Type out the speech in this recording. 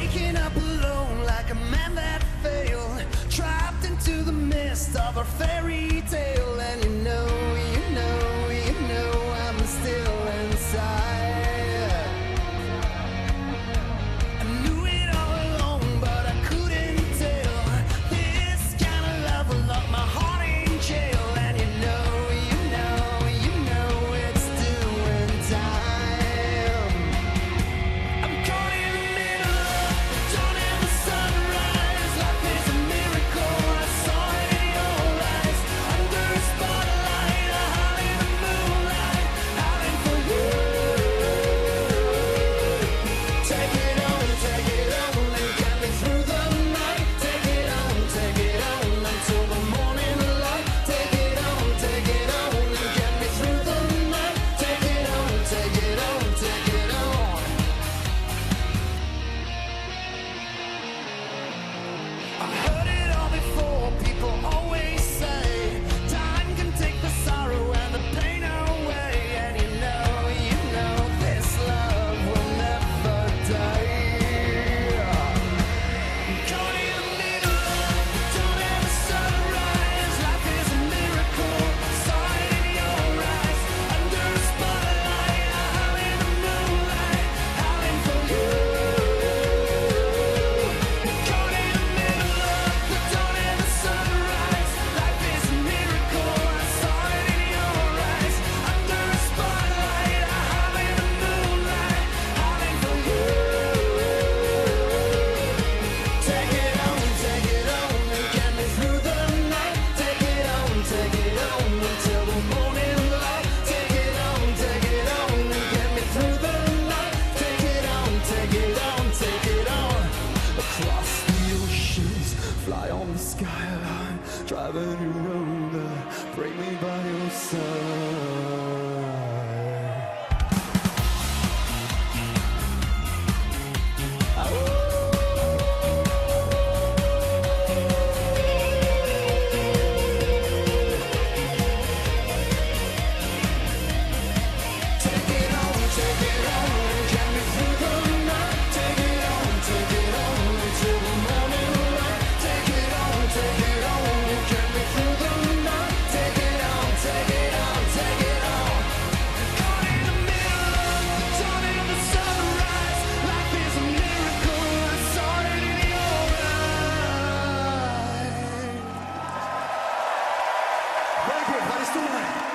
Waking up alone like a man that failed, trapped into the mist of our fairy tale. And you know I'm still inside. I knew it all along, but I couldn't tell. This kind of love will lock my heart in jail. And you know it's doing time. I'm caught in the middle of the dawn and the sunrise. Life is a miracle, I saw it in your eyes. Under a spotlight, a high in the moonlight, howling for you. Take it on and get me through the night. Take it on until the morning light. Take it on and get me through the night. Take it on. I heard it all before, people always say time can take the sorrow and the pain away. And you know this love will never die. Caught in the middle of the dawn and the sunrise. Life is a miracle, saw it in your eyes. Under a spotlight, out in the moonlight, howling for you. Caught in the middle of the dawn and the sunrise. Life is a miracle, I saw it in your eyes. Under a spotlight, out in the moonlight, howling for you. Take it on and get me through the night. Take it on until the morning light. Take it on and get me through the night. Take it on. Across the oceans, fly on the skyline, drive any road, bring me by your side. Take it on and get me through the night. Take it on until the morning light. Take it on and get me through the night. Take it on. Caught in the middle of the dawn and the sunrise. Life is a miracle, I saw it in your eyes. Thank you. Ευχαριστούμε.